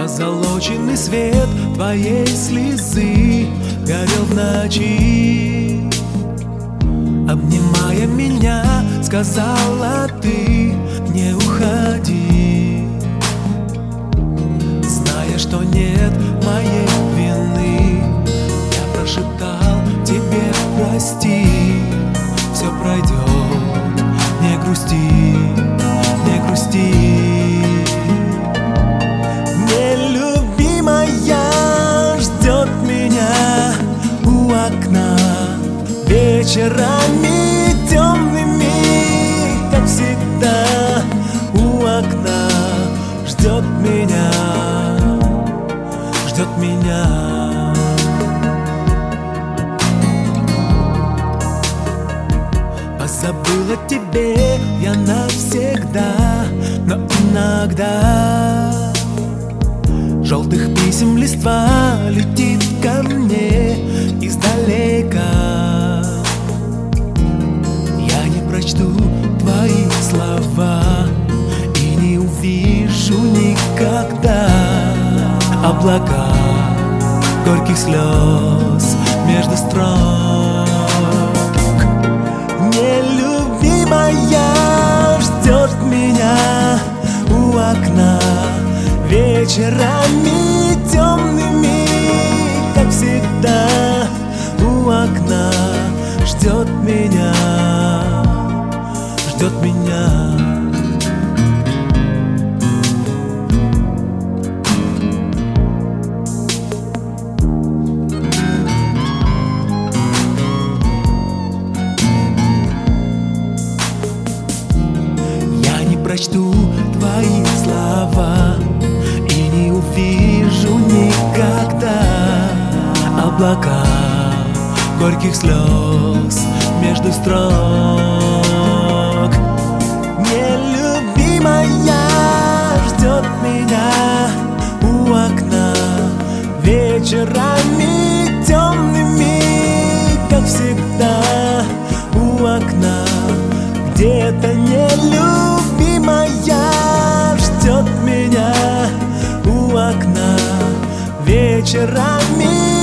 Позолоченный свет твоей слезы горел в ночи. Обнимая меня, сказала ты: не уходи. Зная, что нет моей вины, я прошептал тебе: прости. Все пройдет, не грусти, не грусти. Нелюбимая ждет меня у окна вечерами темными, как всегда. У окна ждет меня, ждет меня. Позабыла тебе я навсегда, но иногда желтых писем листва летит ко мне издалека. Я не прочту твои слова и не увижу никогда облака горьких слез между строк. Нелюбимая ждет меня у окна вечерами темными, как всегда. У окна ждет меня, ждет меня. Прочту твои слова и не увижу никогда облака горьких слез между строк. Нелюбимая ждет меня у окна вечерами темными, как всегда. У окна где-то нелюбимая ждет меня у окна вечерами